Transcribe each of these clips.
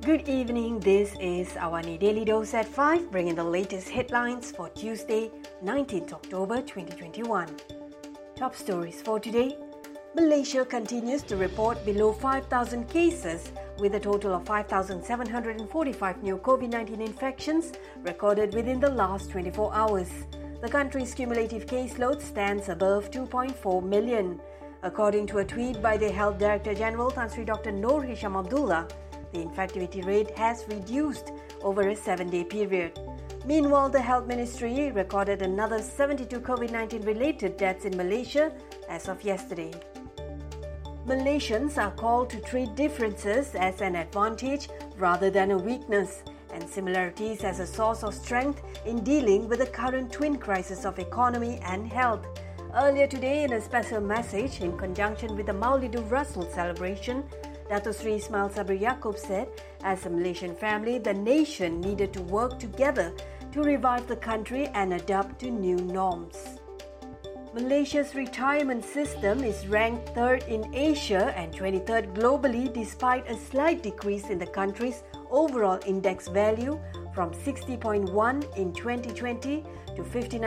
Good evening, this is Awani Daily Dose at 5, bringing the latest headlines for Tuesday, 19th October 2021. Top stories for today. Malaysia continues to report below 5,000 cases, with a total of 5,745 new COVID-19 infections recorded within the last 24 hours. The country's cumulative caseload stands above 2.4 million. According to a tweet by the Health Director General, Tan Sri Dr. Noor Hisham Abdullah, the infectivity rate has reduced over a 7-day period. Meanwhile, the Health Ministry recorded another 72 COVID-19 related deaths in Malaysia as of yesterday. Malaysians are called to treat differences as an advantage rather than a weakness, and similarities as a source of strength in dealing with the current twin crisis of economy and health. Earlier today, in a special message in conjunction with the Maulidur Rasul celebration, Dato Sri Ismail Sabri Yaakob said, as a Malaysian family, the nation needed to work together to revive the country and adapt to new norms. Malaysia's retirement system is ranked 3rd in Asia and 23rd globally, despite a slight decrease in the country's overall index value from 60.1 in 2020 to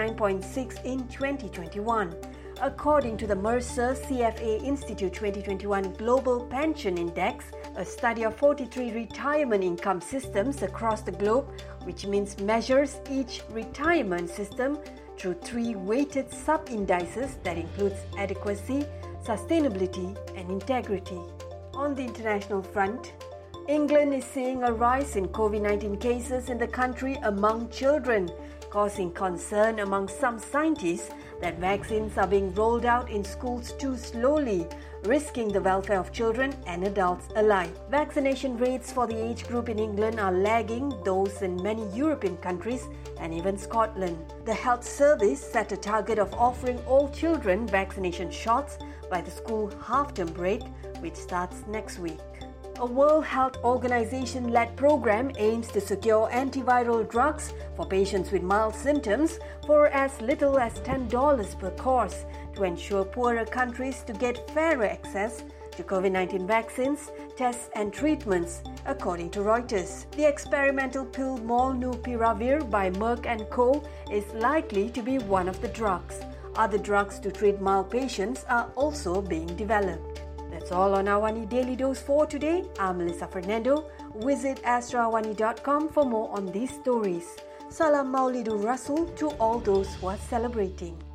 59.6 in 2021. According to the Mercer CFA Institute 2021 Global Pension Index, a study of 43 retirement income systems across the globe, which measures each retirement system through 3 weighted sub-indices that includes adequacy, sustainability and integrity. On the international front, England is seeing a rise in COVID-19 cases in the country among children, causing concern among some scientists that vaccines are being rolled out in schools too slowly, risking the welfare of children and adults alike. Vaccination rates for the age group in England are lagging those in many European countries and even Scotland. The Health Service set a target of offering all children vaccination shots by the school half-term break, which starts next week. A World Health Organization-led program aims to secure antiviral drugs for patients with mild symptoms for as little as $10 per course to ensure poorer countries to get fairer access to COVID-19 vaccines, tests and treatments, according to Reuters. The experimental pill Molnupiravir by Merck & Co. is likely to be one of the drugs. Other drugs to treat mild patients are also being developed. That's all on Awani Daily Dose for today. I'm Melissa Fernando. Visit astroawani.com for more on these stories. Salam Maulidur Rasul to all those who are celebrating.